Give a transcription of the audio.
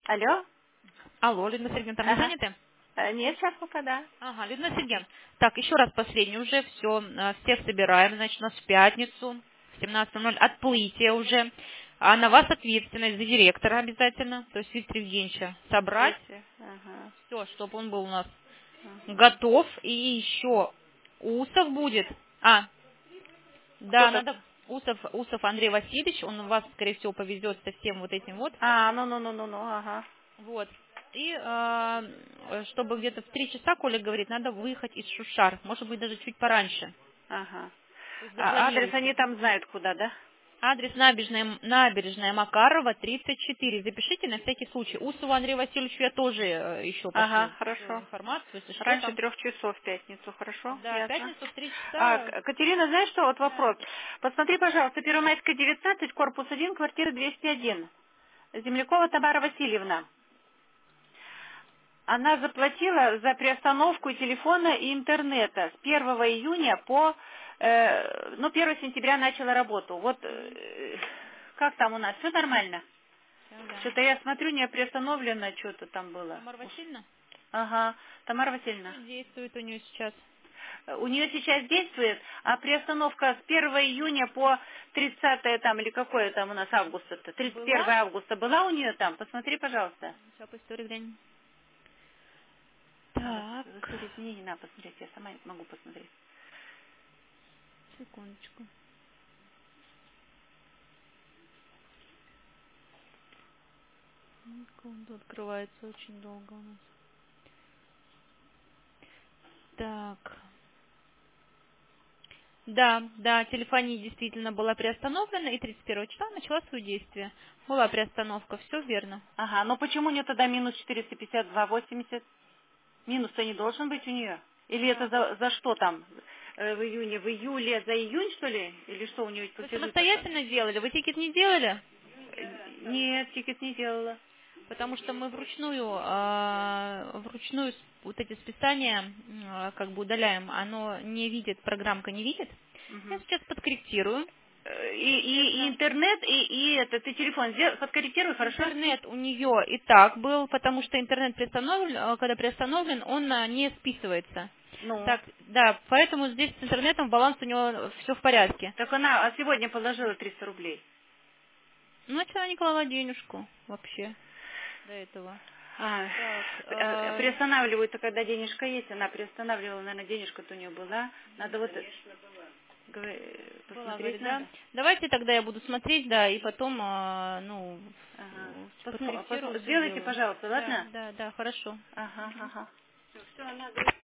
Алло? Алло, Людмила Сергеевна, там не Ага. заняты? Нет, сейчас пока да. Ага, Людмила Сергеевна. Так, еще раз последний уже, все, всех собираем, значит, у нас в пятницу, в 17:00 отплытие уже. А на вас ответственность за директора обязательно, то есть Виктора Евгеньевича, собрать Если. Ага. все, чтобы он был у нас Ага. готов. И еще Усов будет. Кто Да, так? надо Усов Андрей Васильевич, он вас, скорее всего, повезет со всем вот этим вот. Ну, ага. Вот. И чтобы где-то в 3 часа, Коля говорит, надо выехать из Шушар. Может быть, даже чуть пораньше. Ага. То есть Адрес запланируйте. они там знают куда, да? Адрес набережная Макарова, 34. Запишите на всякий случай. Усову Андрею Васильевичу я тоже еще Ага, пошлю всю хорошо. информацию, если что Раньше там. 3 часов в пятницу, хорошо? Да, в Ясно. пятницу в 3 часа. Катерина, знаешь что, вот Да. вопрос. Посмотри, пожалуйста, Первомайская, 19, корпус 1, квартира 201. Землякова Тамара Васильевна. Она заплатила за приостановку телефона и интернета с 1 июня по, 1 сентября начала работу. Вот как там у нас? Все нормально? Всё, да. Что-то я смотрю, не приостановлено, что-то там было. Тамара Васильевна? Ага, Тамара Васильевна. Всё действует у нее сейчас. У нее сейчас действует, а приостановка с 1 июня по 30 там, или какое там у нас августа-то, 31 Была? августа была у нее там? Посмотри, пожалуйста. Сейчас по истории глянем. В Так, истории мне не надо посмотреть, я сама могу посмотреть. секундочку. Секунду, открывается очень долго у нас. Так. Да, телефония действительно была приостановлена, и 31 числа начала свое действие. Была приостановка, все верно. Ага, но почему у нее тогда минус 452,80? Минус-то не должен быть у нее? Или это Да. за что там? В июне, в июле, за июнь, что ли? Или что у нее Вы платежи пошли? самостоятельно делали? Вы тикет не делали? Нет, тикет не делала. Потому что мы вручную вот эти списания как бы удаляем. Оно не видит, программка не видит. Я Мгм. сейчас подкорректирую. И Естественно. интернет, и это, ты телефон подкорректируй, хорошо? Интернет у нее и так был, потому что интернет приостановлен, когда приостановлен, он не списывается. Ну, Так, да, поэтому здесь с интернетом баланс у него все в порядке. так она сегодня положила 300 рублей. Ну, а она не клала денежку вообще до этого. А, Так, приостанавливают, когда денежка есть, она приостанавливала, наверное, денежка-то у нее была. Надо вот была, посмотреть говорит, да. надо. Давайте тогда я буду смотреть, да, и потом, Ага. подкорректирую, все Сделайте, сделаю. пожалуйста, ладно? Да, хорошо. Ага, ага.